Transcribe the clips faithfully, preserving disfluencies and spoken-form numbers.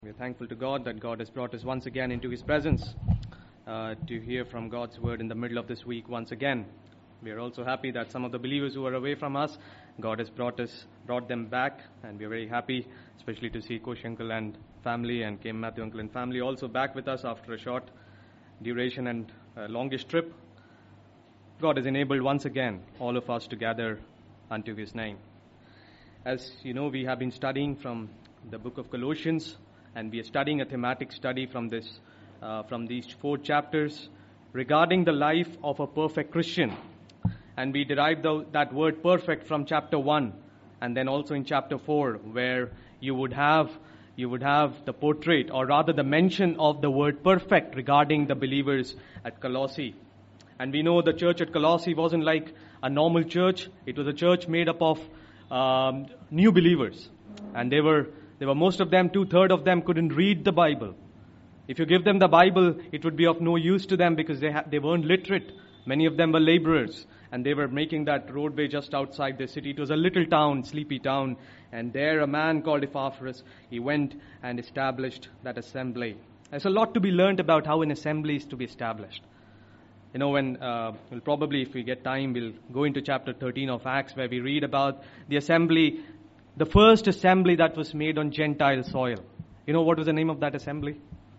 We're thankful to God that God has brought us once again into His presence uh, to hear from God's word in the middle of this week once again. We are also happy that some of the believers who are away from us, God has brought us, brought them back, and we are very happy, especially to see Kosh uncle and family and Kim Matthew uncle and family also back with us after a short duration and uh, longish trip. God has enabled once again all of us to gather unto His name. As you know, we have been studying from the book of Colossians, and we are studying a thematic study from this, uh, from these four chapters regarding the life of a perfect Christian. And we derived the, that word perfect from chapter one, and then also in chapter four, where you would have you would have the portrait, or rather the mention of the word perfect regarding the believers at Colossae. And we know the church at Colossae wasn't like a normal church; it was a church made up of um, new believers, and they were. There were most of them, two-thirds of them couldn't read the Bible. If you give them the Bible, it would be of no use to them because they ha- they weren't literate. Many of them were laborers, and they were making that roadway just outside the city. It was a little town, sleepy town, and there a man called Epaphras, he went and established that assembly. There's a lot to be learned about how an assembly is to be established. You know, when uh, we'll probably, if we get time, we'll go into chapter thirteen of Acts, where we read about the assembly. The first assembly that was made on Gentile soil. You know what was the name of that assembly?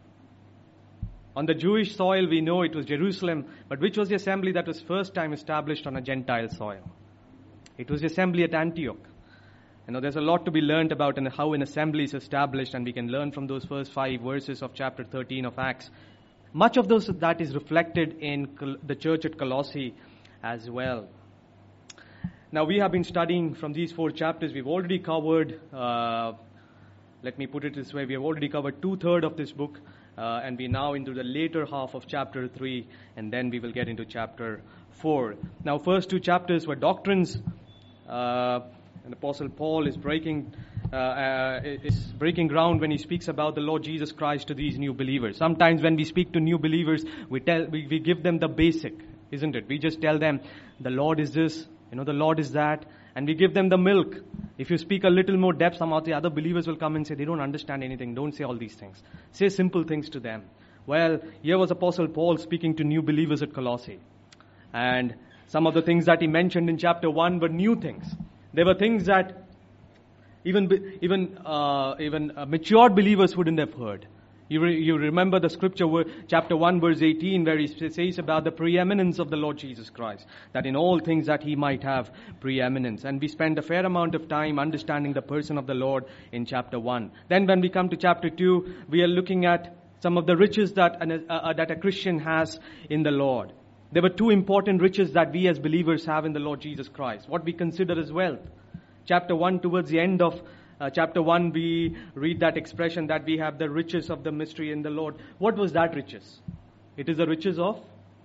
On the Jewish soil, we know it was Jerusalem. But which was the assembly that was first time established on a Gentile soil? It was the assembly at Antioch. You know, there's a lot to be learned about and how an assembly is established. And we can learn from those first five verses of chapter thirteen of Acts. Much of those that is reflected in the church at Colossae as well. Now, we have been studying from these four chapters. We've already covered, uh, let me put it this way, we have already covered two-thirds of this book, uh, and we're now into the later half of chapter three, and then we will get into chapter four. Now, first two chapters were doctrines, uh, and Apostle Paul is breaking uh, uh, is breaking ground when he speaks about the Lord Jesus Christ to these new believers. Sometimes when we speak to new believers, we tell we, we give them the basic, isn't it? We just tell them, the Lord is this, you know, the Lord is that, and we give them the milk. If you speak a little more depth, some of the other believers will come and say, they don't understand anything, don't say all these things. Say simple things to them. Well, here was Apostle Paul speaking to new believers at Colossae. And some of the things that he mentioned in chapter one were new things. They were things that even even uh, even uh, matured believers wouldn't have heard. You, re, you remember the scripture, chapter one, verse eighteen, where he says about the preeminence of the Lord Jesus Christ, that in all things that He might have preeminence. And we spend a fair amount of time understanding the person of the Lord in chapter one. Then when we come to chapter two, we are looking at some of the riches that, uh, that a Christian has in the Lord. There were two important riches that we as believers have in the Lord Jesus Christ, what we consider as wealth. Chapter one, towards the end of Uh, chapter one, we read that expression that we have the riches of the mystery in the Lord. What was that riches? It is the riches of?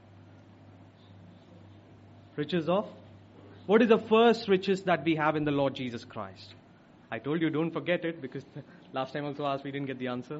Riches of? What is the first riches that we have in the Lord Jesus Christ? I told you, don't forget it, because last time also asked, we didn't get the answer.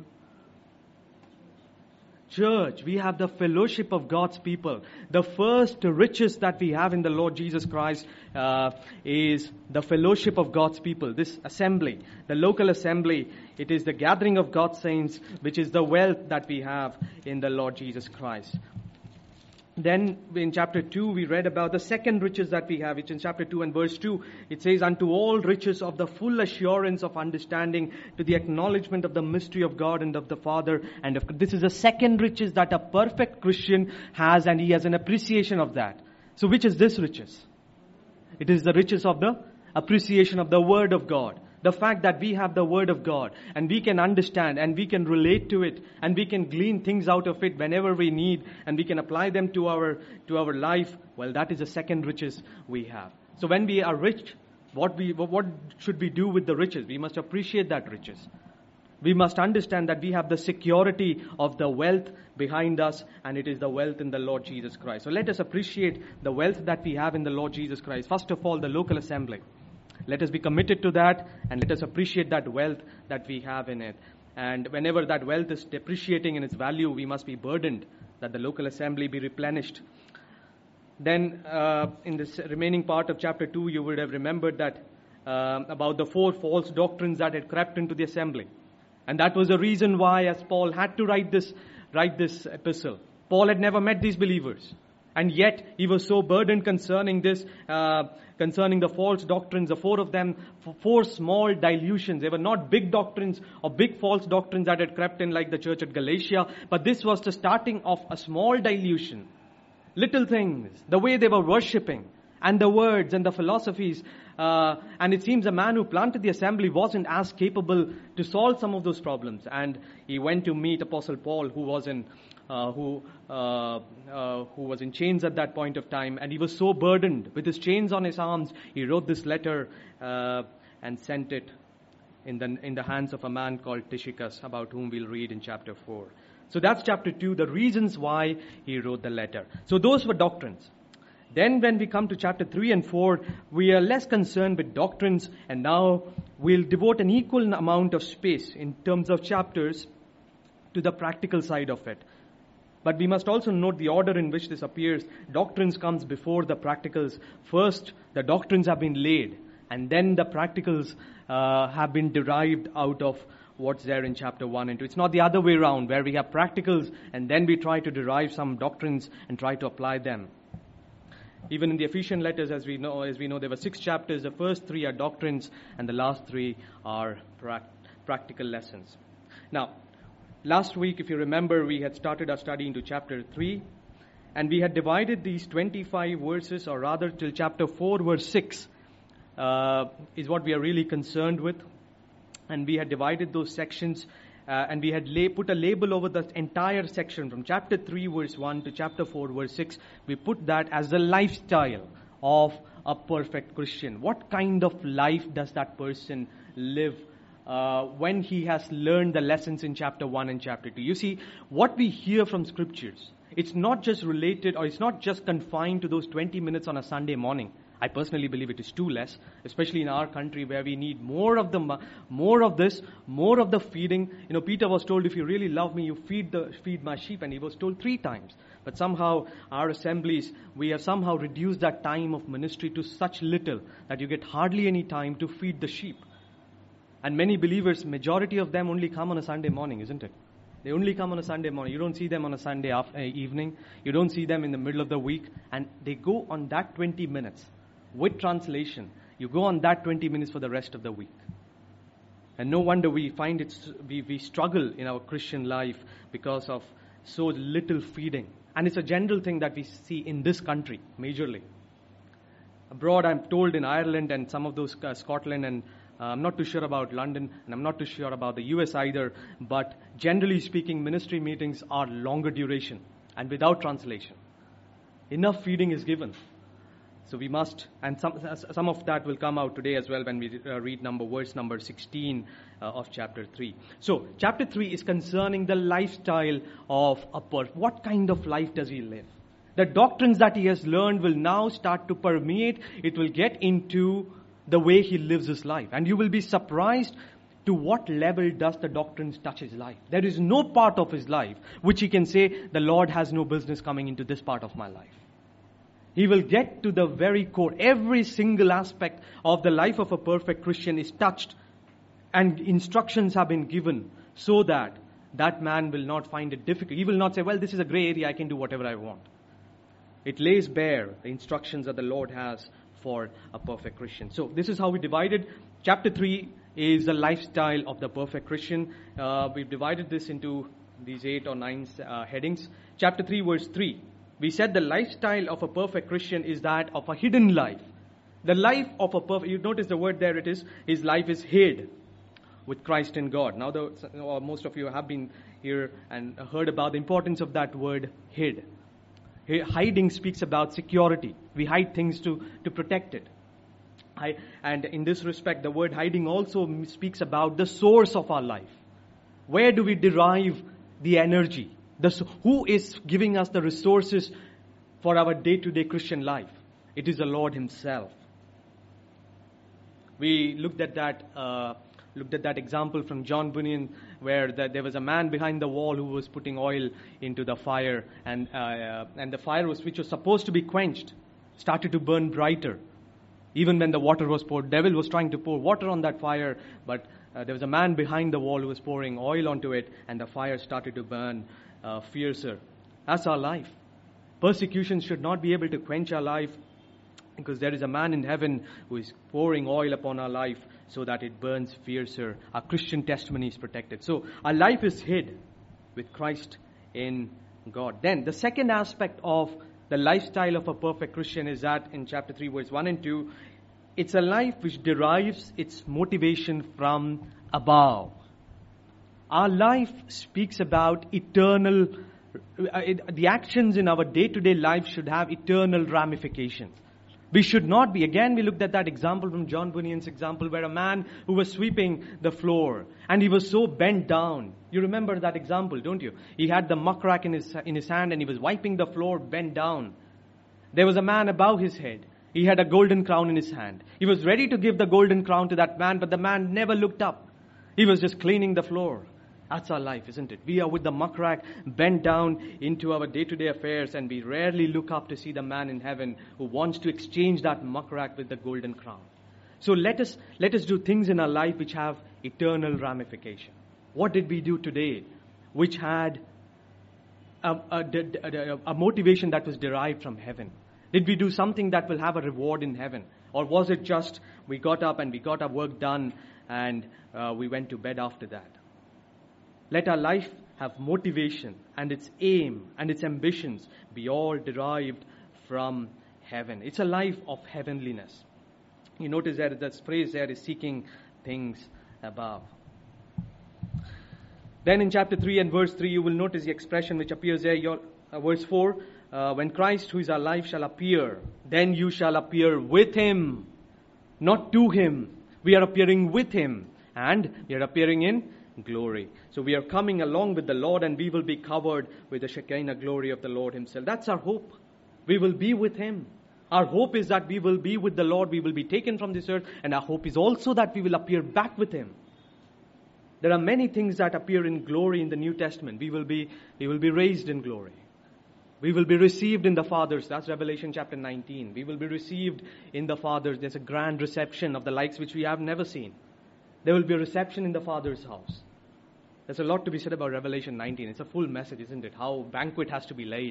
Church, we have the fellowship of God's people. The first riches that we have in the Lord Jesus Christ uh, is the fellowship of God's people. This assembly, the local assembly, it is the gathering of God's saints, which is the wealth that we have in the Lord Jesus Christ. Then in chapter two, we read about the second riches that we have, which in chapter two and verse two, it says, unto all riches of the full assurance of understanding, to the acknowledgement of the mystery of God and of the Father. And of, this is the second riches that a perfect Christian has, and he has an appreciation of that. So which is this riches? It is the riches of the appreciation of the Word of God. The fact that we have the Word of God, and we can understand, and we can relate to it, and we can glean things out of it whenever we need, and we can apply them to our to our life. Well, that is the second riches we have. So when we are rich, what we what should we do with the riches? We must appreciate that riches. We must understand that we have the security of the wealth behind us, and it is the wealth in the Lord Jesus Christ. So let us appreciate the wealth that we have in the Lord Jesus Christ. First of all, the local assembly. Let us be committed to that, and let us appreciate that wealth that we have in it. And whenever that wealth is depreciating in its value, we must be burdened that the local assembly be replenished. Then uh, in this remaining part of chapter two, you would have remembered that uh, about the four false doctrines that had crept into the assembly. And that was the reason why, as Paul had to write this, write this epistle. Paul had never met these believers. And yet, he was so burdened concerning this, uh, concerning the false doctrines, the four of them, four small dilutions. They were not big doctrines or big false doctrines that had crept in like the church at Galatia, but this was the starting of a small dilution. Little things, the way they were worshipping, and the words and the philosophies. Uh, and it seems the man who planted the assembly wasn't as capable to solve some of those problems. And he went to meet Apostle Paul, who was in Uh, who uh, uh, who was in chains at that point of time, and he was so burdened with his chains on his arms. He wrote this letter uh, and sent it in the in the hands of a man called Tychicus, about whom we'll read in chapter four. So that's chapter two, the reasons why he wrote the letter. So those were doctrines. Then when we come to chapter three and four, we are less concerned with doctrines, and now we'll devote an equal amount of space in terms of chapters to the practical side of it. But we must also note the order in which this appears. Doctrines comes before the practicals. First, the doctrines have been laid, and then the practicals uh, have been derived out of what's there in chapter one and two. It's not the other way around, where we have practicals, and then we try to derive some doctrines and try to apply them. Even in the Ephesian letters, as we know, as we know, there were six chapters. The first three are doctrines, and the last three are prac- practical lessons. Now, last week, if you remember, we had started our study into chapter three, and we had divided these twenty-five verses, or rather till chapter four, verse six, uh, is what we are really concerned with. And we had divided those sections, uh, and we had lay, put a label over the entire section from chapter three, verse one to chapter four, verse six. We put that as the lifestyle of a perfect Christian. What kind of life does that person live Uh, when he has learned the lessons in chapter one and chapter two. You see, what we hear from scriptures, it's not just related, or it's not just confined to those twenty minutes on a Sunday morning. I personally believe it is too less, especially in our country where we need more of the, more of this, more of the feeding. You know, Peter was told, if you really love me, you feed the feed my sheep, and he was told three times. But somehow our assemblies, we have somehow reduced that time of ministry to such little that you get hardly any time to feed the sheep. And many believers, majority of them only come on a Sunday morning, isn't it? They only come on a Sunday morning. You don't see them on a Sunday after, uh, evening. You don't see them in the middle of the week. And they go on that twenty minutes with translation. You go on that twenty minutes for the rest of the week. And no wonder we find it, we, we struggle in our Christian life because of so little feeding. And it's a general thing that we see in this country, majorly. Abroad, I'm told in Ireland and some of those, uh, Scotland and Uh, I'm not too sure about London, and I'm not too sure about the U S either, but generally speaking, ministry meetings are longer duration and without translation. Enough feeding is given. So we must, and some some of that will come out today as well when we uh, read number verse number sixteen uh, of chapter three. So chapter three is concerning the lifestyle of a person. What kind of life does he live? The doctrines that he has learned will now start to permeate. It will get into the way he lives his life. And you will be surprised to what level does the doctrines touch his life. There is no part of his life which he can say, the Lord has no business coming into this part of my life. He will get to the very core. Every single aspect of the life of a perfect Christian is touched, and instructions have been given so that that man will not find it difficult. He will not say, well, this is a gray area, I can do whatever I want. It lays bare the instructions that the Lord has for a perfect Christian. So this is how we divided. Chapter three is the lifestyle of the perfect Christian. Uh, we've divided this into these eight or nine uh, headings. Chapter three, verse three. We said the lifestyle of a perfect Christian is that of a hidden life. The life of a perfect, you notice the word there it is, his life is hid with Christ in God. Now, the, uh, most of you have been here and heard about the importance of that word hid. Hiding speaks about security. We hide things to, to protect it. I, and in this respect, the word hiding also speaks about the source of our life. Where do we derive the energy? The, who is giving us the resources for our day-to-day Christian life? It is the Lord himself. We looked at that uh, looked at that example from John Bunyan, where the, there was a man behind the wall who was putting oil into the fire, and uh, and the fire was which was supposed to be quenched started to burn brighter. Even when the water was poured, devil was trying to pour water on that fire, but uh, there was a man behind the wall who was pouring oil onto it, and the fire started to burn uh, fiercer. That's our life. Persecution should not be able to quench our life, because there is a man in heaven who is pouring oil upon our life so that it burns fiercer. Our Christian testimony is protected. So our life is hid with Christ in God. Then the second aspect of the lifestyle of a perfect Christian is that in chapter three, verse one and two, it's a life which derives its motivation from above. Our life speaks about eternal, uh, it, the actions in our day-to-day life should have eternal ramifications. We should not be, again we looked at that example from John Bunyan's example, where a man who was sweeping the floor and he was so bent down. You remember that example, don't you? He had the muck rack in his, in his hand and he was wiping the floor bent down. There was a man above his head. He had a golden crown in his hand. He was ready to give the golden crown to that man, but the man never looked up. He was just cleaning the floor. That's our life, isn't it? We are with the muck rack bent down into our day-to-day affairs, and we rarely look up to see the man in heaven who wants to exchange that muck rack with the golden crown. So let us let us do things in our life which have eternal ramification. What did we do today which had a, a, a, a motivation that was derived from heaven? Did we do something that will have a reward in heaven? Or was it just we got up and we got our work done and uh, we went to bed after that? Let our life have motivation, and its aim and its ambitions be all derived from heaven. It's a life of heavenliness. You notice that that phrase there is seeking things above. Then in chapter three and verse three, you will notice the expression which appears there. Your, uh, verse four, uh, when Christ, who is our life, shall appear, then you shall appear with him, not to him. We are appearing with him, and we are appearing in glory. So we are coming along with the Lord, and we will be covered with the Shekinah glory of the Lord himself. That's our hope. We will be with him. Our hope is that we will be with the Lord. We will be taken from this earth, and our hope is also that we will appear back with him. There are many things that appear in glory in the New Testament. We will be, we will be raised in glory. We will be received in the Father's. That's Revelation chapter nineteen. We will be received in the Father's. There's a grand reception of the likes which we have never seen. There will be a reception in the Father's house. There's a lot to be said about Revelation nineteen. It's a full message, isn't it? How banquet has to be laid.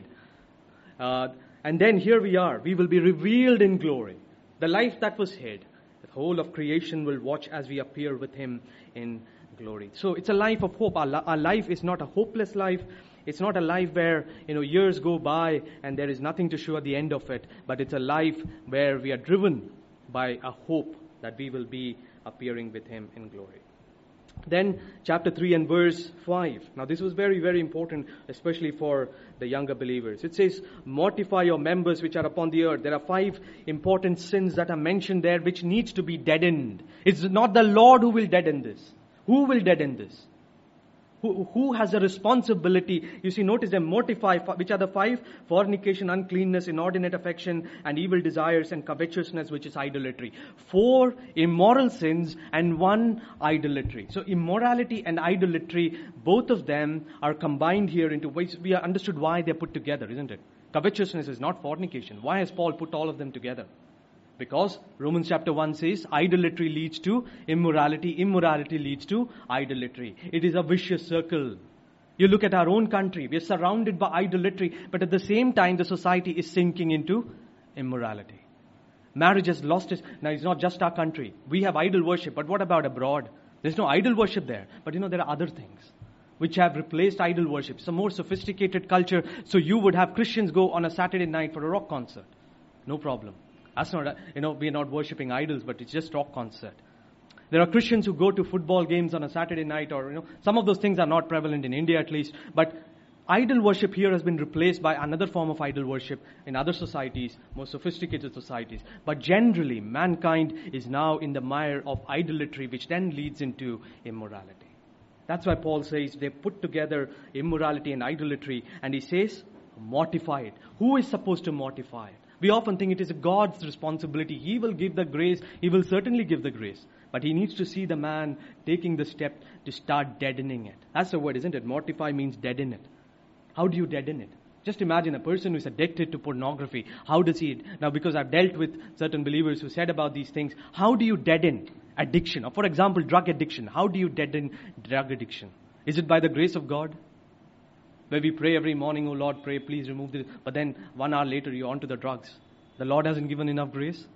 Uh, and then here we are. We will be revealed in glory. The life that was hid. The whole of creation will watch as we appear with him in glory. So it's a life of hope. Our, our life is not a hopeless life. It's not a life where, you know, years go by and there is nothing to show at the end of it. But it's a life where we are driven by a hope that we will be appearing with him in glory. Then chapter three and verse five. Now this was very, very important, especially for the younger believers. It says, mortify your members which are upon the earth. There are five important sins that are mentioned there which needs to be deadened. It's not the Lord who will deaden this. Who will deaden this? Who, who has a responsibility? You see, notice them, mortify, which are the five: fornication, uncleanness, inordinate affection, and evil desires, and covetousness, which is idolatry. Four immoral sins and one idolatry. So immorality and idolatry, both of them are combined here into ways we are understood why they're put together, isn't it? Covetousness is not fornication. Why has Paul put all of them together? Because Romans chapter one says idolatry leads to immorality, immorality leads to idolatry. It is a vicious circle. You look at our own country, we are surrounded by idolatry, but at the same time the society is sinking into immorality. Marriage has lost its... Now it's not just our country. We have idol worship, but what about abroad? There's no idol worship there. But you know, there are other things which have replaced idol worship. It's a more sophisticated culture. So you would have Christians go on a Saturday night for a rock concert. No problem. That's not, a, you know, we're not worshipping idols, but it's just rock concert. There are Christians who go to football games on a Saturday night, or, you know, some of those things are not prevalent in India at least. But idol worship here has been replaced by another form of idol worship in other societies, more sophisticated societies. But generally, mankind is now in the mire of idolatry, which then leads into immorality. That's why Paul says they put together immorality and idolatry, and he says, mortify it. Who is supposed to mortify it? We often think it is God's responsibility. He will give the grace. He will certainly give the grace. But he needs to see the man taking the step to start deadening it. That's the word, isn't it? Mortify means deaden it. How do you deaden it? Just imagine a person who is addicted to pornography. How does he... Now, because I've dealt with certain believers who said about these things, how do you deaden? addiction. Or for example, drug addiction. How do you deaden drug addiction? Is it by the grace of God? Where we pray every morning, oh Lord, pray, please remove this. But then one hour later, you're on to the drugs. The Lord hasn't given enough grace.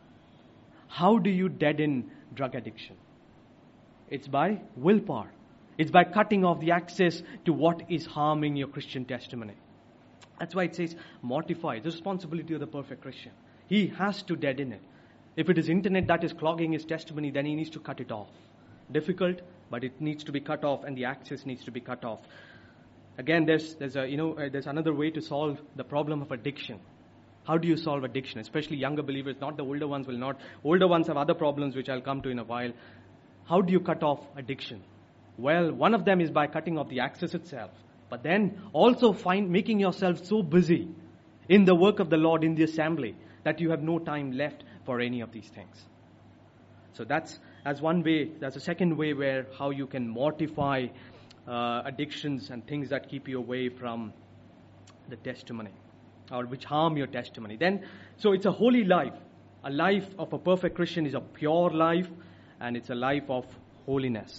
How do you deaden drug addiction? It's by willpower. It's by cutting off the access to what is harming your Christian testimony. That's why it says mortify. The responsibility of the perfect Christian. He has to deaden it. If it is internet that is clogging his testimony, then he needs to cut it off. Difficult, but it needs to be cut off, and the access needs to be cut off. Again, there's there's a you know uh, there's another way to solve the problem of addiction. How do you solve addiction? Especially younger believers, not the older ones will not. Older ones have other problems which I'll come to in a while. How do you cut off addiction? Well, one of them is by cutting off the access itself. But then also find making yourself so busy in the work of the Lord in the assembly that you have no time left for any of these things. So that's as one way. That's a second way where how you can mortify uh, addictions and things that keep you away from the testimony or which harm your testimony. Then, so it's a holy life. A life of a perfect Christian is a pure life, and it's a life of holiness.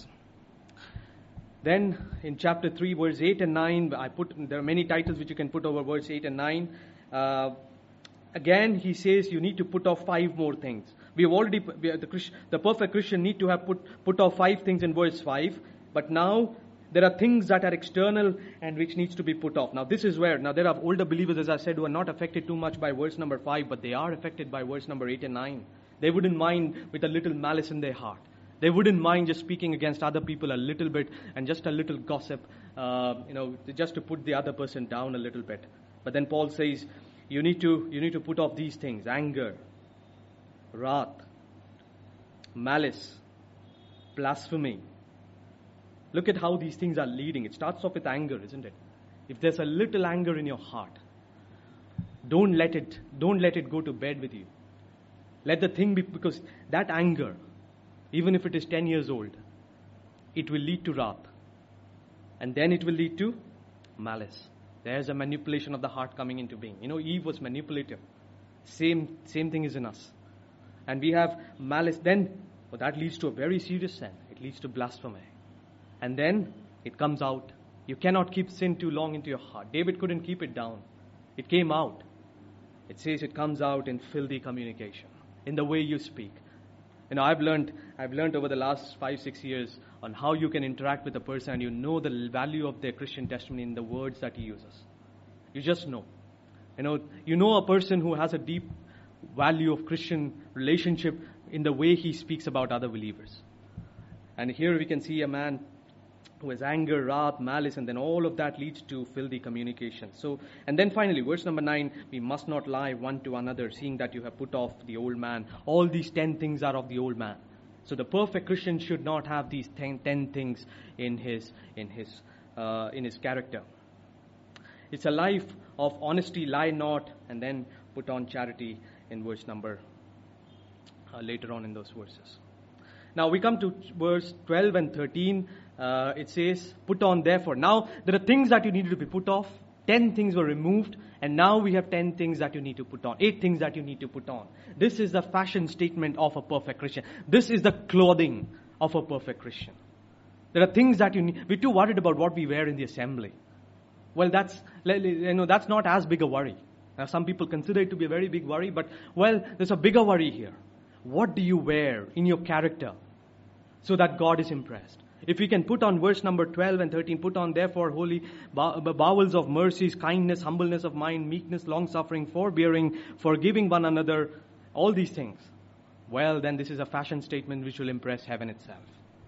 Then in chapter three, verse eight and nine, I put there are many titles which you can put over verse eight and nine. Uh, again, he says you need to put off five more things. We have already we are the Christ, the perfect Christian need to have put put off five things in verse five. But now there are things that are external and which needs to be put off. Now this is where now there are older believers, as I said, who are not affected too much by verse number five, but they are affected by verse number eight and nine. They wouldn't mind with a little malice in their heart. They wouldn't mind just speaking against other people a little bit and just a little gossip, uh, you know, just to put the other person down a little bit. But then Paul says, you need to you need to put off these things: anger, wrath, malice, blasphemy. Look at how these things are leading. It starts off with anger, isn't it? If there's a little anger in your heart, don't let it don't let it go to bed with you. Let the thing be, because that anger, even if it is ten years old, it will lead to wrath. And then it will lead to malice. There's a manipulation of the heart coming into being. You know, Eve was manipulative. Same, same thing is in us. And we have malice. Then, well, that leads to a very serious sin. It leads to blasphemy. And then it comes out. You cannot keep sin too long into your heart. David couldn't keep it down. It came out. It says it comes out in filthy communication, in the way you speak. You know, I've learned, I've learned over the last five, six years on how you can interact with a person and you know the value of their Christian testimony in the words that he uses. You just know. You know, you know a person who has a deep value of Christian relationship in the way he speaks about other believers. And here we can see a man who has anger, wrath, malice, and then all of that leads to filthy communication. So, and then finally, verse number nine, we must not lie one to another, seeing that you have put off the old man. All these ten things are of the old man. So the perfect Christian should not have these ten, ten things in his in his uh, in his character. It's a life of honesty, lie not, and then put on charity in verse number uh, later on in those verses. Now we come to verse twelve and thirteen. Uh, it says, put on therefore. Now there are things that you needed to be put off. Ten things were removed. And now we have ten things that you need to put on. Eight things that you need to put on. This is the fashion statement of a perfect Christian. This is the clothing of a perfect Christian. There are things that you need. We're too worried about what we wear in the assembly. Well, that's, you know, that's not as big a worry. Now, some people consider it to be a very big worry, but, well, there's a bigger worry here. What do you wear in your character so that God is impressed? If we can put on verse number twelve and thirteen, put on therefore holy bowels of mercies, kindness, humbleness of mind, meekness, long-suffering, forbearing, forgiving one another, all these things. Well, then this is a fashion statement which will impress heaven itself.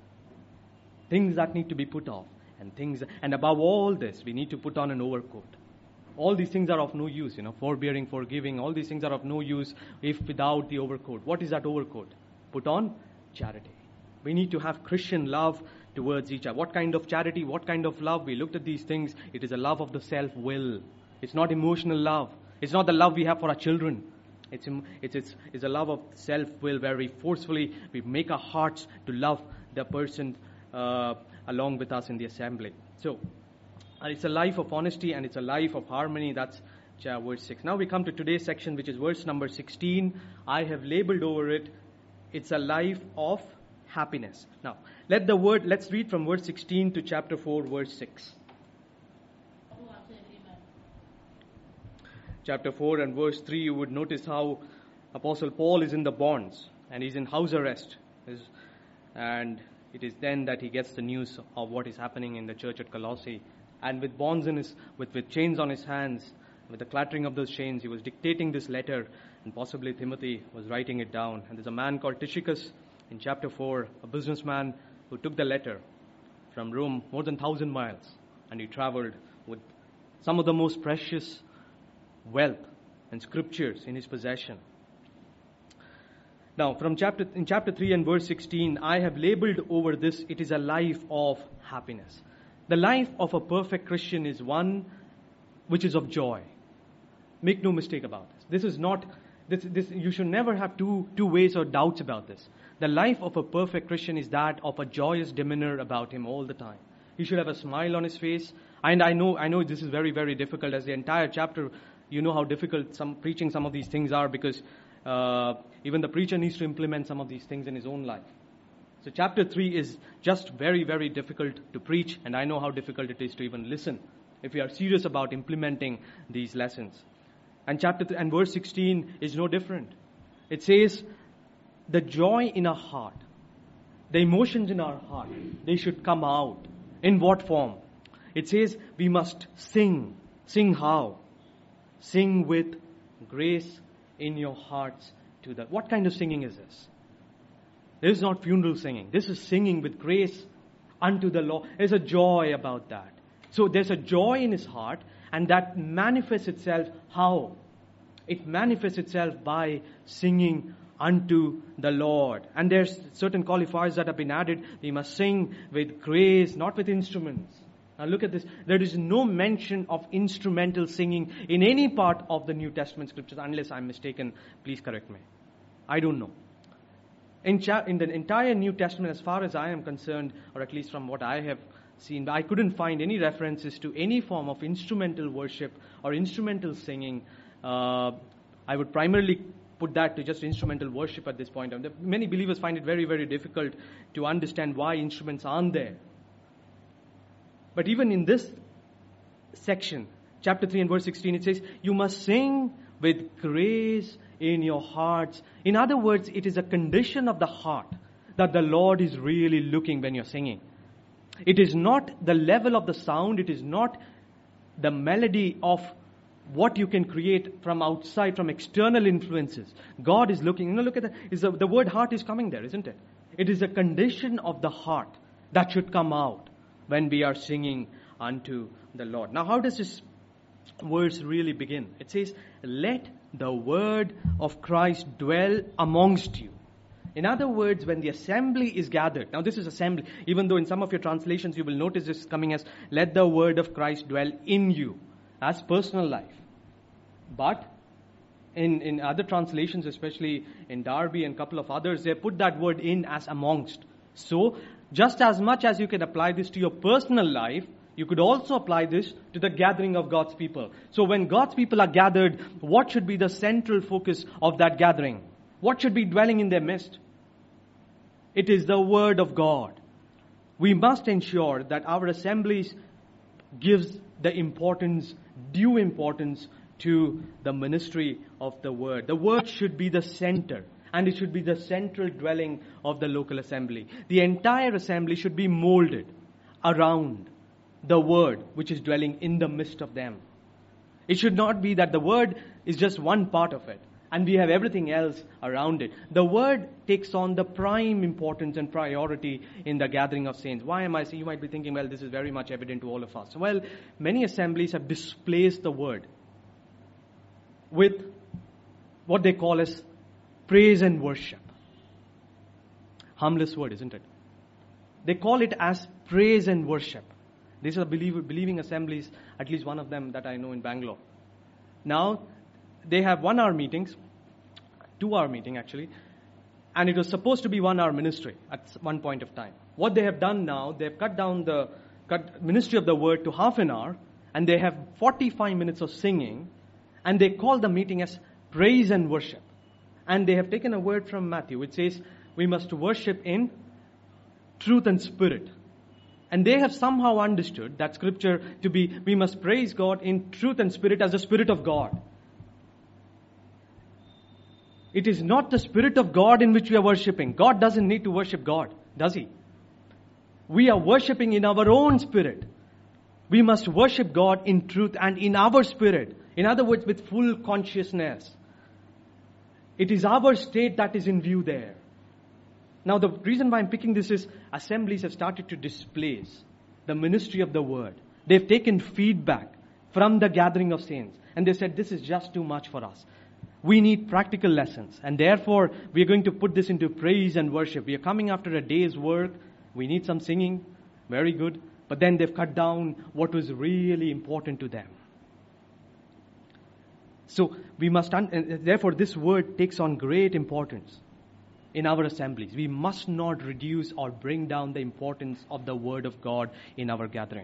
Things that need to be put off. And things, and above all this, we need to put on an overcoat. All these things are of no use, you know, forbearing, forgiving, all these things are of no use if without the overcoat. What is that overcoat? Put on charity. We need to have Christian love towards each other. What kind of charity? What kind of love? We looked at these things. It is a love of the self-will. It's not emotional love. It's not the love we have for our children. It's it's it's, it's a love of self-will where we forcefully, we make our hearts to love the person uh, along with us in the assembly. So, uh, it's a life of honesty and it's a life of harmony. That's uh, verse six. Now we come to today's section, which is verse number sixteen. I have labeled over it, it's a life of happiness. Now, let the word, let's read from verse sixteen to chapter four, verse six. Chapter four and verse three, you would notice how Apostle Paul is in the bonds and he's in house arrest. And it is then that he gets the news of what is happening in the church at Colossae. And with bonds in his, with, with chains on his hands, with the clattering of those chains, he was dictating this letter, and possibly Timothy was writing it down. And there's a man called Tychicus in chapter four, a businessman who took the letter from Rome more than one thousand miles, and he traveled with some of the most precious wealth and scriptures in his possession. Now, from chapter in chapter three and verse sixteen, I have labeled over this, it is a life of happiness. The life of a perfect Christian is one which is of joy. Make no mistake about this. This is not, this, this, you should never have two, two ways or doubts about this. The life of a perfect Christian is that of a joyous demeanor about him all the time. He should have a smile on his face. And I know, I know this is very, very difficult, as the entire chapter, you know how difficult some preaching some of these things are, because uh, even the preacher needs to implement some of these things in his own life. So chapter three is just very, very difficult to preach, and I know how difficult it is to even listen if we are serious about implementing these lessons. And chapter th- and verse sixteen is no different. It says, the joy in our heart, the emotions in our heart, they should come out. In what form? It says we must sing. Sing how? Sing with grace in your hearts to the... What kind of singing is this? This is not funeral singing. This is singing with grace unto the Lord. There's a joy about that. So there's a joy in his heart, and that manifests itself how? It manifests itself by singing unto the Lord. And there's certain qualifiers that have been added. We must sing with grace, not with instruments. Now look at this. There is no mention of instrumental singing in any part of the New Testament scriptures, unless I'm mistaken. Please correct me. I don't know. In, cha- in the entire New Testament, as far as I am concerned, or at least from what I have seen, I couldn't find any references to any form of instrumental worship or instrumental singing. Uh, I would primarily put that to just instrumental worship at this point. And many believers find it very, very difficult to understand why instruments aren't there. But even in this section, chapter three and verse sixteen, it says, you must sing with grace in your hearts. In other words, it is a condition of the heart that the Lord is really looking when you're singing. It is not the level of the sound. It is not the melody of what you can create from outside, from external influences. God is looking. You know, look at that. Is the, the word heart is coming there, isn't it? It is a condition of the heart that should come out when we are singing unto the Lord. Now, how does this verse really begin? It says, let the word of Christ dwell amongst you. In other words, when the assembly is gathered. Now, this is assembly. Even though in some of your translations you will notice this coming as, let the word of Christ dwell in you. As personal life. But in, in other translations, especially in Darby and a couple of others, they put that word in as amongst. So, just as much as you can apply this to your personal life, you could also apply this to the gathering of God's people. So when God's people are gathered, what should be the central focus of that gathering? What should be dwelling in their midst? It is the Word of God. We must ensure that our assemblies gives the importance, due importance to the ministry of the Word. The Word should be the center, and it should be the central dwelling of the local assembly. The entire assembly should be molded around the Word, which is dwelling in the midst of them. It should not be that the Word is just one part of it, and we have everything else around it. The Word takes on the prime importance and priority in the gathering of saints. Why am I saying? You might be thinking, well, this is very much evident to all of us. Well, many assemblies have displaced the Word with what they call as praise and worship. Harmless word, isn't it? They call it as praise and worship. These are believer, believing assemblies, at least one of them that I know in Bangalore. Now, they have one-hour meetings, two-hour meeting actually, and it was supposed to be one-hour ministry at one point of time. What they have done now, they have cut down the cut ministry of the word to half an hour, and they have forty-five minutes of singing, and they call the meeting as praise and worship. And they have taken a word from Matthew, which says, we must worship in truth and spirit. And they have somehow understood that scripture to be, we must praise God in truth and spirit as the Spirit of God. It is not the Spirit of God in which we are worshipping. God doesn't need to worship God, does He? We are worshipping in our own spirit. We must worship God in truth and in our spirit. In other words, with full consciousness. It is our state that is in view there. Now, the reason why I'm picking this is assemblies have started to displace the ministry of the word. They've taken feedback from the gathering of saints. And they said, this is just too much for us. We need practical lessons. And therefore, we're going to put this into praise and worship. We are coming after a day's work. We need some singing. Very good. But then they've cut down what was really important to them. So, we must, un- and therefore, this word takes on great importance in our assemblies. We must not reduce or bring down the importance of the word of God in our gathering.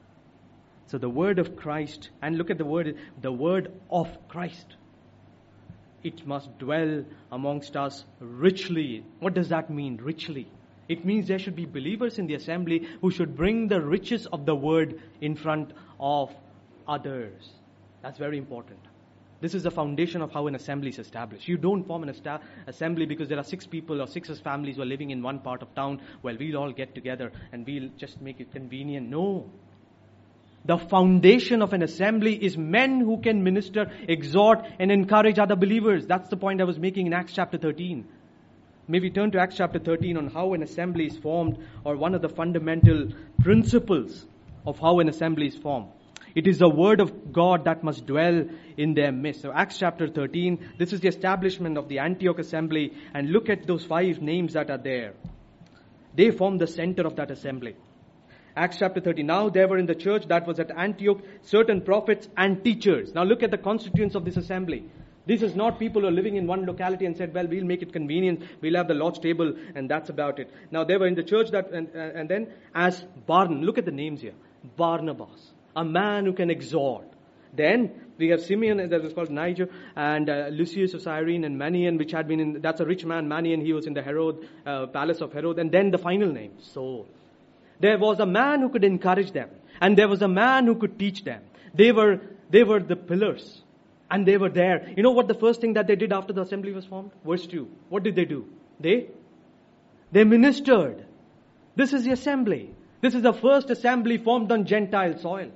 So the word of Christ, and look at the word, the word of Christ. It must dwell amongst us richly. What does that mean, richly? It means there should be believers in the assembly who should bring the riches of the word in front of others. That's very important. This is the foundation of how an assembly is established. You don't form an esta- assembly because there are six people or six families who are living in one part of town. Well, we'll all get together and we'll just make it convenient. No. The foundation of an assembly is men who can minister, exhort, and encourage other believers. That's the point I was making in Acts chapter thirteen. Maybe turn to Acts chapter thirteen on how an assembly is formed, or one of the fundamental principles of how an assembly is formed. It is the word of God that must dwell in their midst. So Acts chapter thirteen, this is the establishment of the Antioch assembly. And look at those five names that are there. They form the center of that assembly. Acts chapter thirteen. Now there were in the church that was at Antioch certain prophets and teachers. Now look at the constituents of this assembly. This is not people who are living in one locality and said, well, we'll make it convenient. We'll have the Lord's table and that's about it. Now they were in the church that, and, and then as Barn, look at the names here. Barnabas. A man who can exhort. Then we have Simeon, that is called Niger, and uh, Lucius of Cyrene, and Manian, which had been in, that's a rich man, Manian, he was in the Herod, uh, palace of Herod. And then the final name, Saul. There was a man who could encourage them. And there was a man who could teach them. They were, they were the pillars. And they were there. You know what the first thing that they did after the assembly was formed? Verse two. What did they do? They? They ministered. This is the assembly. This is the first assembly formed on Gentile soil.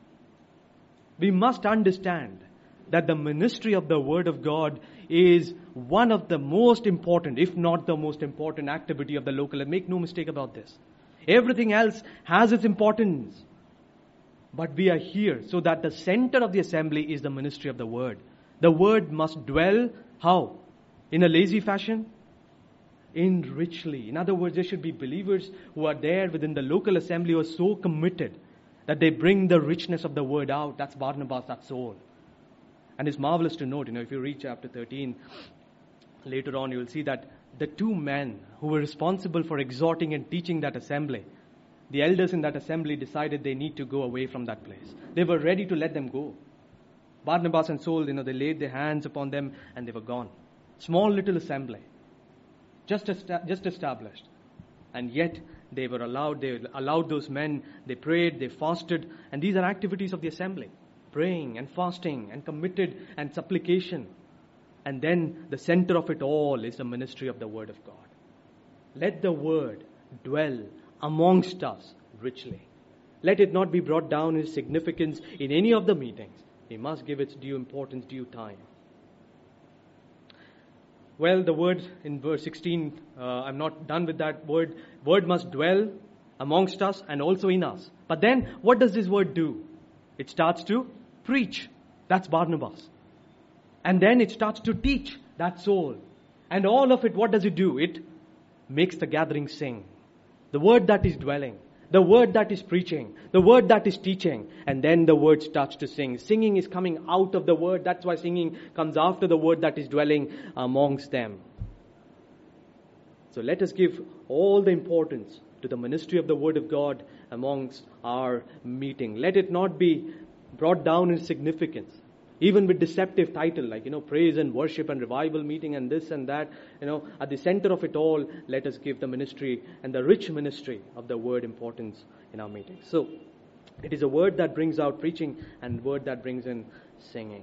We must understand that the ministry of the Word of God is one of the most important, if not the most important activity of the local. And make no mistake about this. Everything else has its importance. But we are here so that the center of the assembly is the ministry of the Word. The Word must dwell, how? In a lazy fashion? In richly. In other words, there should be believers who are there within the local assembly who are so committed that they bring the richness of the word out. That's Barnabas, that's Saul. And it's marvelous to note, you know, if you read chapter thirteen, later on you will see that the two men who were responsible for exhorting and teaching that assembly, the elders in that assembly decided they need to go away from that place. They were ready to let them go. Barnabas and Saul, you know, they laid their hands upon them and they were gone. Small little assembly. Just, esta- just established. And yet, they were allowed, they allowed those men, they prayed, they fasted. And these are activities of the assembly. Praying and fasting and committed and supplication. And then the center of it all is the ministry of the Word of God. Let the Word dwell amongst us richly. Let it not be brought down in significance in any of the meetings. We must give its due importance, due time. Well, the word in verse sixteen, uh, I'm not done with that word. Word must dwell amongst us and also in us. But then, what does this word do? It starts to preach. That's Barnabas. And then it starts to teach. That's Saul. And all of it, what does it do? It makes the gathering sing. The word that is dwelling. The word that is preaching. The word that is teaching. And then the word starts to sing. Singing is coming out of the word. That's why singing comes after the word that is dwelling amongst them. So let us give all the importance to the ministry of the Word of God amongst our meeting. Let it not be brought down in significance. Even with deceptive title like, you know, praise and worship and revival meeting and this and that, you know, at the center of it all, let us give the ministry and the rich ministry of the word importance in our meetings. So, it is a word that brings out preaching and word that brings in singing.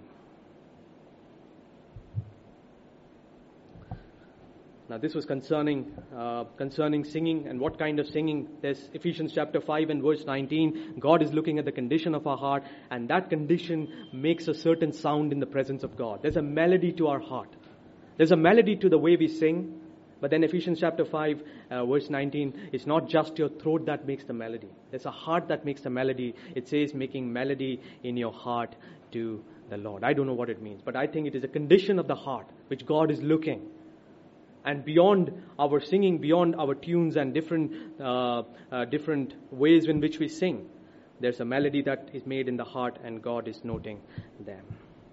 Now, this was concerning uh, concerning singing and what kind of singing. There's Ephesians chapter five and verse nineteen. God is looking at the condition of our heart, and that condition makes a certain sound in the presence of God. There's a melody to our heart. There's a melody to the way we sing. But then Ephesians chapter five, uh, verse nineteen, it's not just your throat that makes the melody. There's a heart that makes the melody. It says making melody in your heart to the Lord. I don't know what it means, but I think it is a condition of the heart which God is looking. And beyond our singing, beyond our tunes and different uh, uh, different ways in which we sing, there's a melody that is made in the heart, and God is noting them.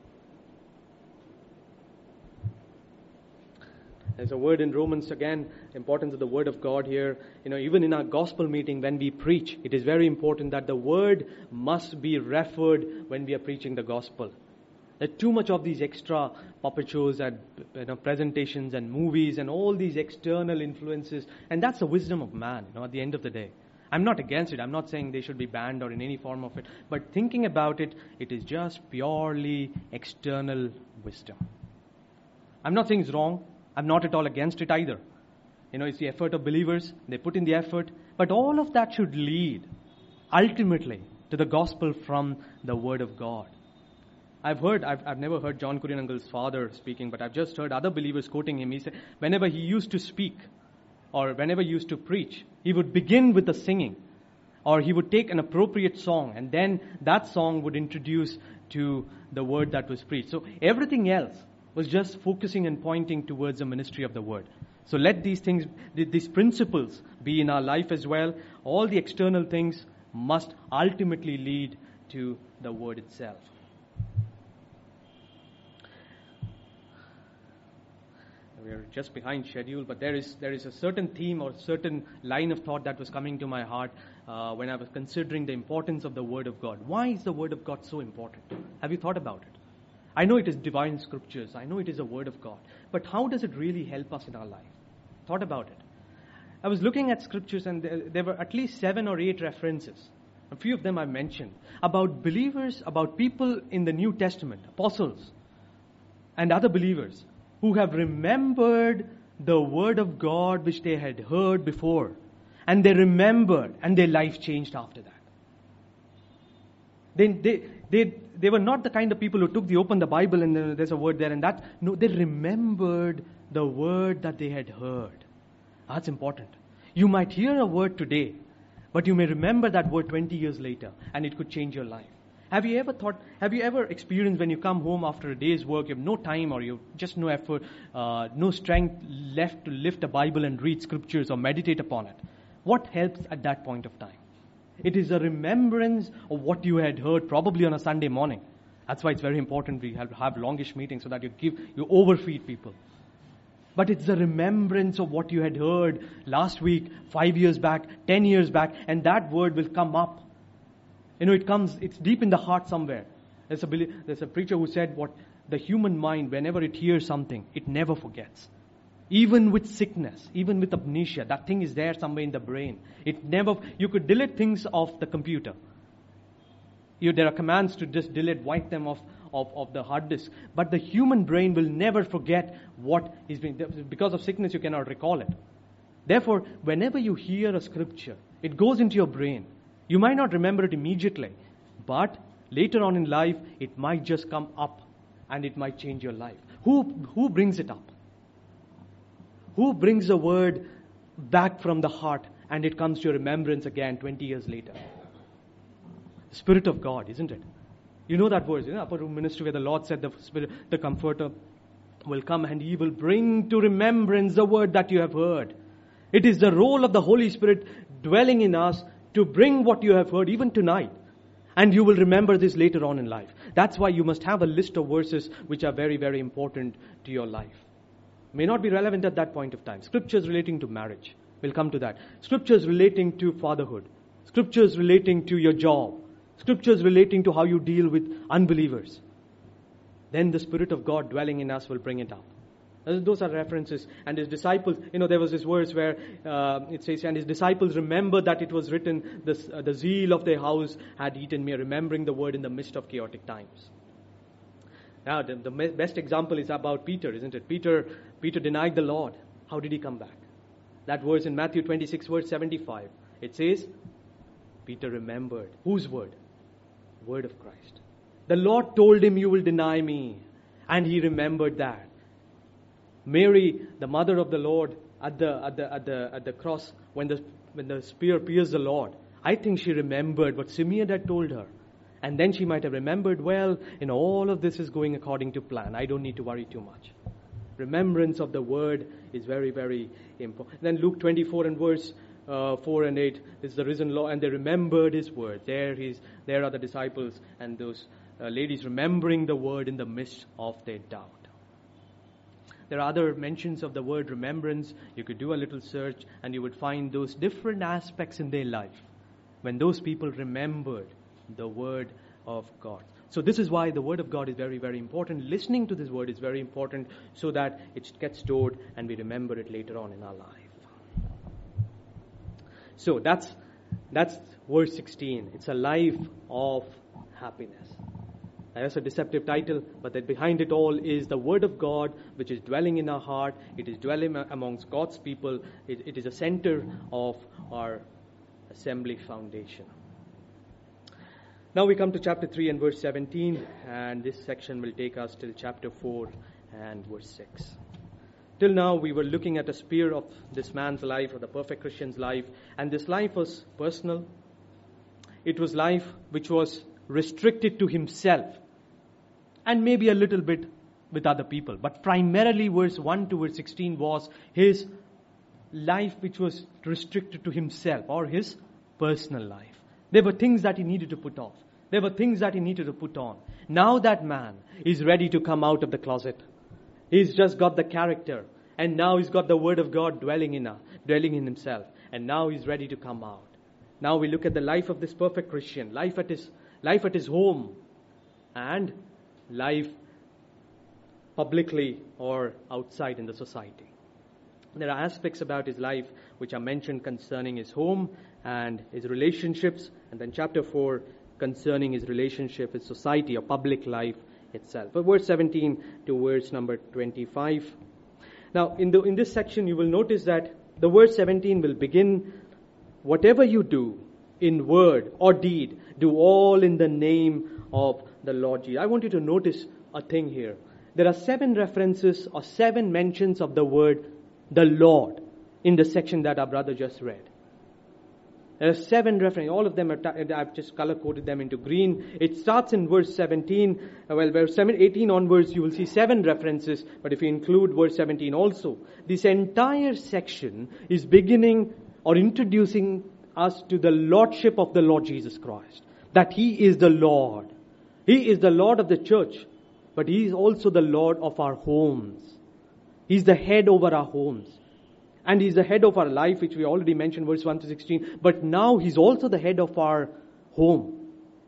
There's a word in Romans again, importance of the word of God here. You know, even in our gospel meeting when we preach, it is very important that the word must be referred when we are preaching the gospel. There's too much of these extra puppet shows and, you know, presentations and movies and all these external influences. And that's the wisdom of man, you know, at the end of the day. I'm not against it. I'm not saying they should be banned or in any form of it. But thinking about it, it is just purely external wisdom. I'm not saying it's wrong. I'm not at all against it either. You know, it's the effort of believers. They put in the effort. But all of that should lead, ultimately, to the gospel from the Word of God. I've heard, I've, I've never heard John Kurian Uncle's father speaking, but I've just heard other believers quoting him. He said, whenever he used to speak, or whenever he used to preach, he would begin with the singing, or he would take an appropriate song, and then that song would introduce to the word that was preached. So everything else was just focusing and pointing towards the ministry of the word. So let these things, these principles be in our life as well. All the external things must ultimately lead to the word itself. We are just behind schedule, but there is there is a certain theme or certain line of thought that was coming to my heart uh, when I was considering the importance of the Word of God. Why is the Word of God so important? Have you thought about it? I know it is divine scriptures. I know it is a Word of God. But how does it really help us in our life? Thought about it. I was looking at scriptures, and there, there were at least seven or eight references. A few of them I mentioned about believers, about people in the New Testament, apostles and other believers, who have remembered the word of God which they had heard before. And they remembered, and their life changed after that. They, they, they, they were not the kind of people who took the open the Bible and then there's a word there and that. No, they remembered the word that they had heard. That's important. You might hear a word today, but you may remember that word twenty years later, and it could change your life. Have you ever thought, have you ever experienced when you come home after a day's work, you have no time or you have just no effort, uh, no strength left to lift a Bible and read scriptures or meditate upon it? What helps at that point of time? It is a remembrance of what you had heard probably on a Sunday morning. That's why it's very important we have, have longish meetings so that you give, you overfeed people. But it's a remembrance of what you had heard last week, five years back, ten years back, and that word will come up. You know, it comes, it's deep in the heart somewhere. There's a, there's a preacher who said what the human mind, whenever it hears something, it never forgets. Even with sickness, even with amnesia, that thing is there somewhere in the brain. It never, you could delete things off the computer. You, there are commands to just delete, wipe them off of, of the hard disk. But the human brain will never forget what is being, because of sickness you cannot recall it. Therefore, whenever you hear a scripture, it goes into your brain. You might not remember it immediately, but later on in life, it might just come up and it might change your life. Who, who brings it up? Who brings a word back from the heart and it comes to your remembrance again twenty years later? The Spirit of God, isn't it? You know that verse, you know, upper room ministry where the Lord said the Spirit, the Comforter will come and He will bring to remembrance the word that you have heard. It is the role of the Holy Spirit dwelling in us to bring what you have heard even tonight. And you will remember this later on in life. That's why you must have a list of verses which are very, very important to your life. May not be relevant at that point of time. Scriptures relating to marriage. We'll come to that. Scriptures relating to fatherhood. Scriptures relating to your job. Scriptures relating to how you deal with unbelievers. then the Spirit of God dwelling in us will bring it up. Those are references. And his disciples, you know, there was this verse where uh, it says, and his disciples remembered that it was written, this, uh, the zeal of their house had eaten me, remembering the word in the midst of chaotic times. Now, the, the best example is about Peter, isn't it? Peter, Peter denied the Lord. How did he come back? That verse in Matthew twenty-six, verse seventy-five. It says, Peter remembered. Whose word? Word of Christ. The Lord told him, you will deny me. And he remembered that. Mary, the mother of the Lord, at the at the at the at the cross, when the when the spear pierced the Lord, I think she remembered what Simeon had told her. And then she might have remembered, well, you know, all of this is going according to plan. I don't need to worry too much. Remembrance of the word is very, very important. Then Luke twenty-four and verse uh, four and eight is the risen Lord, and they remembered his word. There he's, there are the disciples and those uh, ladies remembering the word in the midst of their doubt. There are other mentions of the word remembrance. You could do a little search and you would find those different aspects in their life when those people remembered the word of God. So this is why the word of God is very, very important. Listening to this word is very important so that it gets stored and we remember it later on in our life. So that's that's verse sixteen. It's a life of happiness. That's a deceptive title, but that behind it all is the Word of God, which is dwelling in our heart. It is dwelling amongst God's people. It, it is a center of our assembly foundation. Now we come to chapter three and verse seventeen, and this section will take us till chapter four and verse six. Till now we were looking at a sphere of this man's life, or the perfect Christian's life, and this life was personal. It was life which was restricted to himself and maybe a little bit with other people. But primarily verse one to verse sixteen was his life which was restricted to himself, or his personal life. There were things that he needed to put off. There were things that he needed to put on. Now that man is ready to come out of the closet. He's just got the character, and now he's got the word of God dwelling in, uh, dwelling in himself. And now he's ready to come out. Now we look at the life of this perfect Christian, life at his life at his home, and life publicly or outside in the society. There are aspects about his life which are mentioned concerning his home and his relationships, and then chapter four concerning his relationship with society or public life itself. But verse seventeen to verse number twenty-five. Now in the in this section you will notice that the verse seventeen will begin, whatever you do in word or deed, do all in the name of the Lord Jesus. I want you to notice a thing here. There are seven references or seven mentions of the word the Lord in the section that our brother just read. There are seven references. All of them, are t- I've just color-coded them into green. It starts in verse seventeen. Well, verse eighteen onwards, you will see seven references. But if you include verse seventeen also, this entire section is beginning or introducing us to the Lordship of the Lord Jesus Christ. That He is the Lord. He is the Lord of the church. But He is also the Lord of our homes. He's the head over our homes. And He's the head of our life, which we already mentioned, verse one to sixteen. But now He's also the head of our home.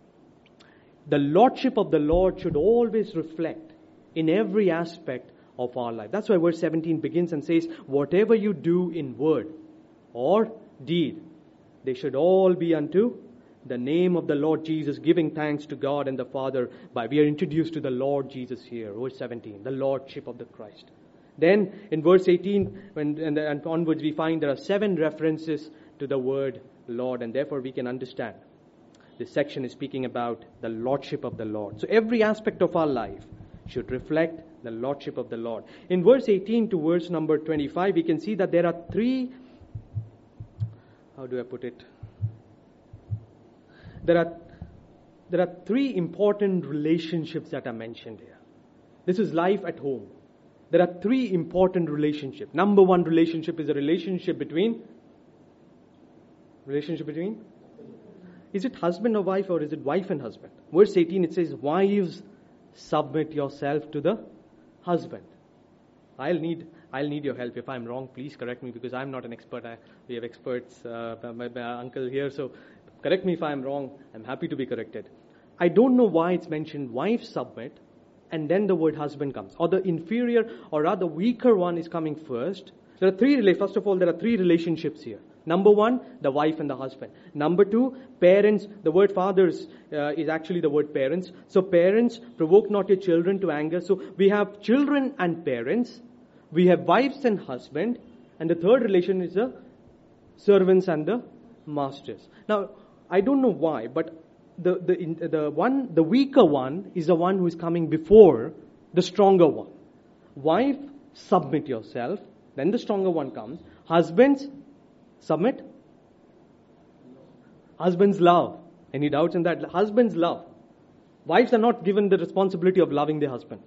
The Lordship of the Lord should always reflect in every aspect of our life. That's why verse seventeen begins and says, whatever you do in word or deed, they should all be unto the name of the Lord Jesus, giving thanks to God and the Father. By we are introduced to the Lord Jesus here, verse seventeen, the Lordship of the Christ. Then in verse eighteen when, and, and onwards we find there are seven references to the word Lord, and therefore we can understand this section is speaking about the Lordship of the Lord. So every aspect of our life should reflect the Lordship of the Lord. In verse eighteen to verse number twenty-five, we can see that there are three, how do I put it? There are, there are three important relationships that are mentioned here. This is life at home. There are three important relationships. Number one relationship is a relationship between, relationship between? Is it husband or wife, or is it wife and husband? Verse eighteen, it says, wives, submit yourself to the husband. I'll need I'll need your help. If I'm wrong, please correct me, because I'm not an expert. I, we have experts, uh, my, my uncle here, so correct me if I'm wrong. I'm happy to be corrected. I don't know why it's mentioned wives submit and then the word husband comes. Or the inferior, or rather weaker one is coming first. There are three, rela- first of all, there are three relationships here. Number one, the wife and the husband. Number two, parents. The word fathers uh, is actually the word parents. So parents, provoke not your children to anger. So we have children and parents. We have wives and husband. And the third relation is the servants and the masters. Now, I don't know why, but the, the, the one, the weaker one is the one who is coming before the stronger one. Wife, submit yourself. Then the stronger one comes. Husbands, submit. Husbands, love. Any doubts in that? Husbands, love. Wives are not given the responsibility of loving their husband.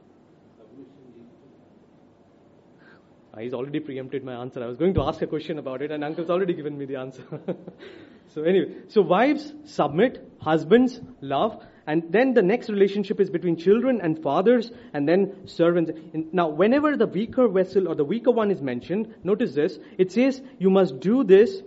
He's already preempted my answer. I was going to ask a question about it, and Uncle's already given me the answer. So anyway, so wives, submit. Husbands, love. And then the next relationship is between children and fathers, and then servants. Now, whenever the weaker vessel or the weaker one is mentioned, notice this. It says, you must do this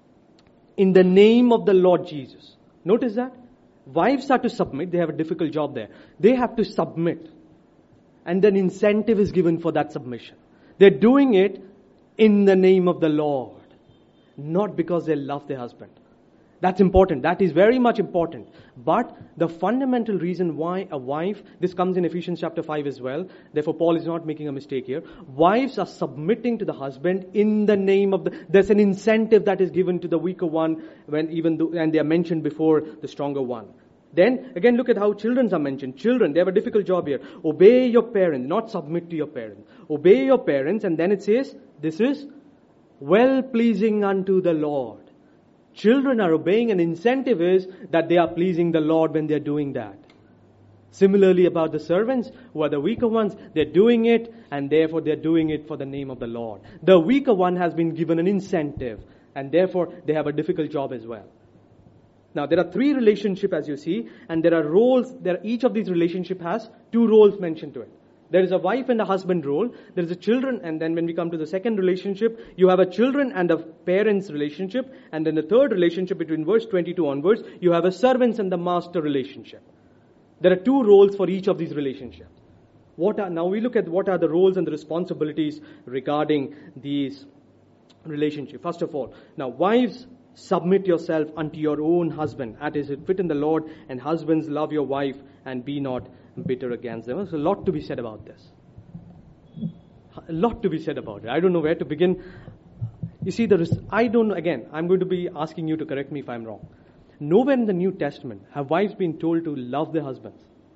in the name of the Lord Jesus. Notice that. Wives are to submit. They have a difficult job there. They have to submit. And then incentive is given for that submission. They're doing it in the name of the Lord. Not because they love their husband. That's important. That is very much important. But the fundamental reason why a wife, this comes in Ephesians chapter five as well. Therefore, Paul is not making a mistake here. Wives are submitting to the husband in the name of the, there's an incentive that is given to the weaker one when even though, and they are mentioned before the stronger one. Then, again, look at how children are mentioned. Children, they have a difficult job here. Obey your parents, not submit to your parents. Obey your parents, and then it says, this is well-pleasing unto the Lord. Children are obeying, and incentive is that they are pleasing the Lord when they are doing that. Similarly about the servants, who are the weaker ones, they're doing it, and therefore they're doing it for the name of the Lord. The weaker one has been given an incentive, and therefore they have a difficult job as well. Now, there are three relationships, as you see, and there are roles. There, each of these relationships has two roles mentioned to it. There is a wife and a husband role. There is a children, and then when we come to the second relationship, you have a children and a parents relationship, and then the third relationship between verse twenty-two onwards, you have a servants and the master relationship. There are two roles for each of these relationships. What are, now we look at what are the roles and the responsibilities regarding these relationships. First of all, now wives, submit yourself unto your own husband, as is fit in the Lord, and husbands, love your wife and be not bitter against them. There's a lot to be said about this. A lot to be said about it. I don't know where to begin. You see, there is, I don't know, again, I'm going to be asking you to correct me if I'm wrong. Nowhere in the New Testament have wives been told to love their husbands.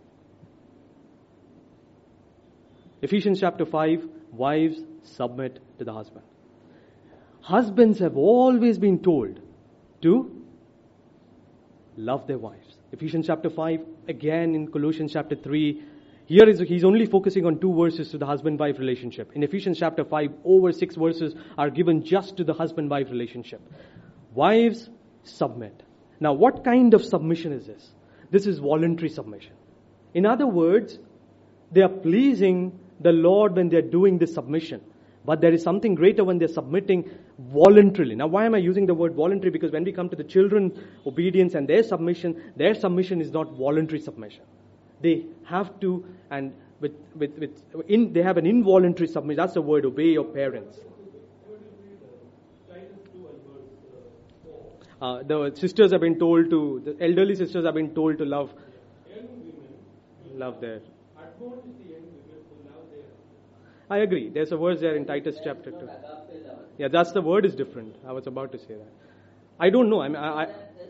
Ephesians chapter five, wives, submit to the husband. Husbands have always been told to love their wives. Ephesians chapter five, again in Colossians chapter three. Here is he's only focusing on two verses to the husband-wife relationship. In Ephesians chapter five, over six verses are given just to the husband-wife relationship. Wives, submit. Now, what kind of submission is this? This is voluntary submission. In other words, they are pleasing the Lord when they are doing this submission. But there is something greater when they're submitting voluntarily. Now, why am I using the word voluntary? Because when we come to the children's obedience and their submission, their submission is not voluntary submission. They have to, and with with with in they have an involuntary submission. That's the word, obey your parents. Uh, the sisters have been told to, the elderly sisters have been told to love, love their. I agree. There's a verse there in Titus chapter two. Yeah, that's the word is different. I was about to say that. I don't know. I mean, I. I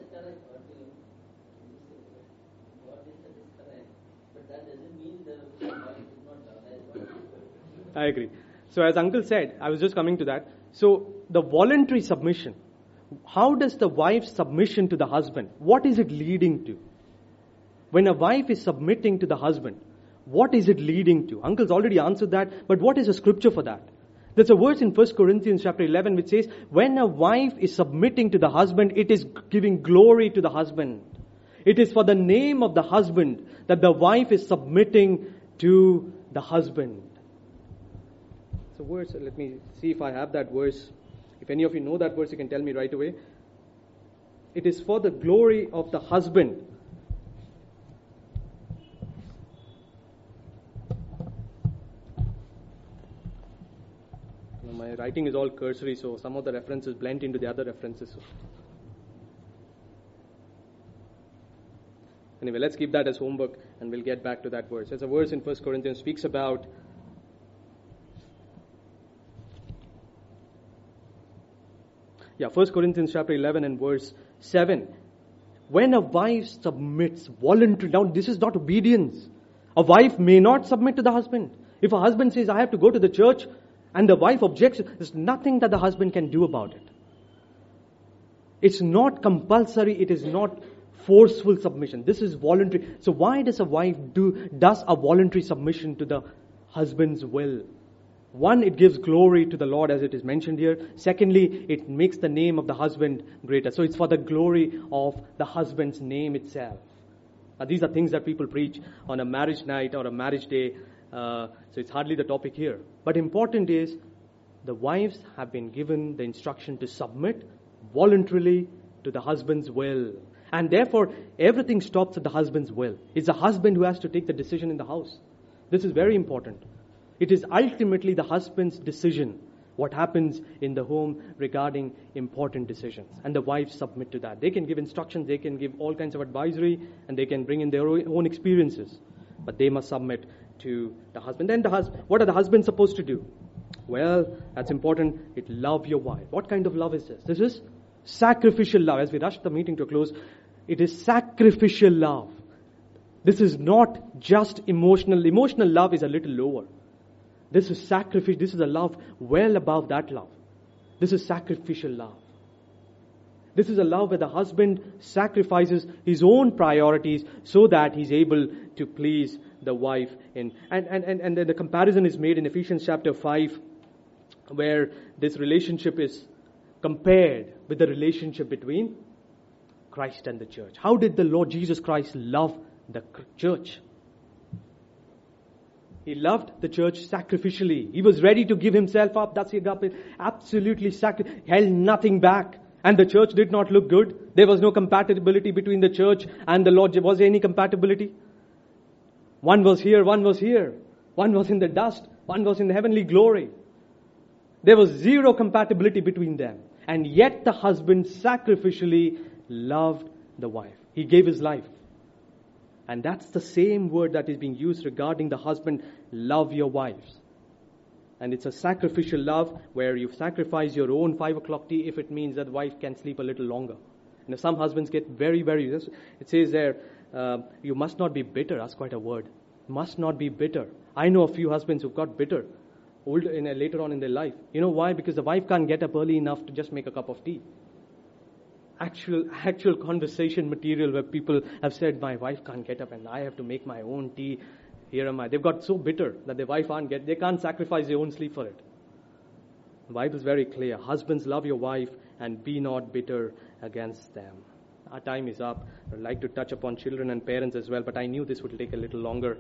I agree. So as Uncle said, I was just coming to that. So the voluntary submission. How does the wife's submission to the husband, what is it leading to? When a wife is submitting to the husband, what is it leading to? Uncle's already answered that, but what is the scripture for that? There's a verse in First Corinthians chapter eleven which says, when a wife is submitting to the husband, it is giving glory to the husband. It is for the name of the husband that the wife is submitting to the husband. So verse, let me see if I have that verse. If any of you know that verse, you can tell me right away. It is for the glory of the husband. My writing is all cursory, so some of the references blend into the other references. Anyway, let's keep that as homework and we'll get back to that verse. There's a verse in First Corinthians speaks about Yeah, First Corinthians chapter eleven and verse seven. When a wife submits voluntarily, now this is not obedience. A wife may not submit to the husband. If a husband says, I have to go to the church, and the wife objects, there's nothing that the husband can do about it. It's not compulsory, it is not forceful submission. This is voluntary. So why does a wife do, does a voluntary submission to the husband's will? One, it gives glory to the Lord as it is mentioned here. Secondly, it makes the name of the husband greater. So it's for the glory of the husband's name itself. Now, these are things that people preach on a marriage night or a marriage day. Uh, so it's hardly the topic here. But important is, the wives have been given the instruction to submit voluntarily to the husband's will. And therefore, everything stops at the husband's will. It's the husband who has to take the decision in the house. This is very important. It is ultimately the husband's decision what happens in the home regarding important decisions. And the wives submit to that. They can give instructions, they can give all kinds of advisory, and they can bring in their own experiences. But they must submit to the husband. Then the husband, what are the husbands supposed to do? Well, that's important. It love your wife. What kind of love is this? This is sacrificial love. As we rush the meeting to a close, it is sacrificial love. This is not just emotional. Emotional love is a little lower. This is sacrificial. This is a love well above that love. This is sacrificial love. This is a love where the husband sacrifices his own priorities so that he's able to please the wife. In and and and, and then the comparison is made in Ephesians chapter five, where this relationship is compared with the relationship between Christ and the church. How did the Lord Jesus Christ love the church? He loved the church sacrificially. He was ready to give himself up. That's the agape. Absolutely sacri- held nothing back. And the church did not look good. There was no compatibility between the church and the Lord. Was there any compatibility? One was here, one was here. One was in the dust, one was in the heavenly glory. There was zero compatibility between them. And yet the husband sacrificially loved the wife. He gave his life. And that's the same word that is being used regarding the husband, love your wives. And it's a sacrificial love where you sacrifice your own five o'clock tea if it means that the wife can sleep a little longer. You know, some husbands get very, very, it says there, uh, you must not be bitter. That's quite a word. Must not be bitter. I know a few husbands who've got bitter older in a, later on in their life. You know why? Because the wife can't get up early enough to just make a cup of tea. Actual actual conversation material where people have said, my wife can't get up and I have to make my own tea. Here am I. They've got so bitter that their wife can't get, they can't sacrifice their own sleep for it. The Bible is very clear. Husbands, love your wife and be not bitter against them. Our time is up. I'd like to touch upon children and parents as well, but I knew this would take a little longer.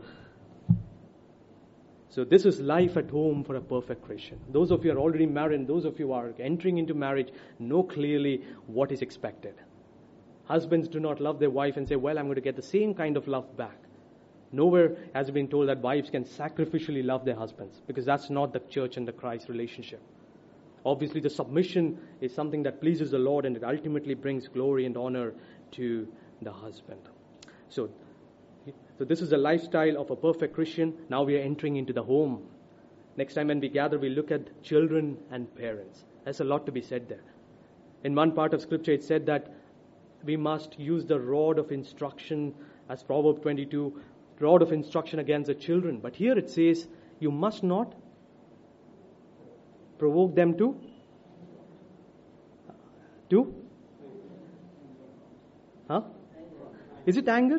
So this is life at home for a perfect Christian. Those of you who are already married and those of you who are entering into marriage know clearly what is expected. Husbands do not love their wife and say, well, I'm going to get the same kind of love back. Nowhere has it been told that wives can sacrificially love their husbands, because that's not the church and the Christ relationship. Obviously, the submission is something that pleases the Lord and it ultimately brings glory and honor to the husband. So, So this is the lifestyle of a perfect Christian. Now we are entering into the home. Next time when we gather, we look at children and parents. There's a lot to be said there. In one part of Scripture, it said that we must use the rod of instruction, as Proverbs twenty-two, rod of instruction against the children. But here it says, you must not provoke them to? To? Huh? Is it anger?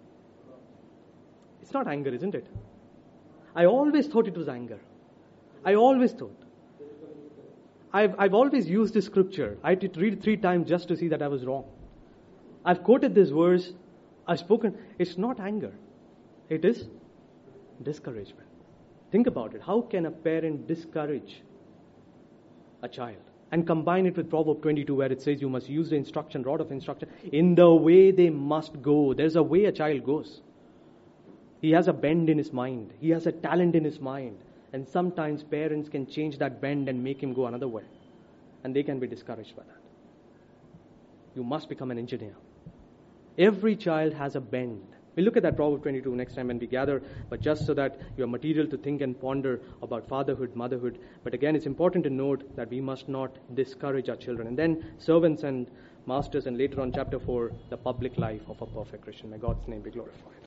It's not anger, isn't it? I always thought it was anger. I always thought. I've, I've always used this scripture. I had to read it three times just to see that I was wrong. I've quoted this verse. I've spoken. It's not anger. It is discouragement. Think about it. How can a parent discourage a child? And combine it with Proverbs twenty-two, where it says you must use the instruction, rod of instruction, in the way they must go. There's a way a child goes. He has a bend in his mind. He has a talent in his mind. And sometimes parents can change that bend and make him go another way. And they can be discouraged by that. You must become an engineer. Every child has a bend. We'll look at that Proverbs twenty-two next time when we gather, but just so that you have material to think and ponder about fatherhood, motherhood. But again, it's important to note that we must not discourage our children. And then servants and masters, and later on chapter four, the public life of a perfect Christian. May God's name be glorified.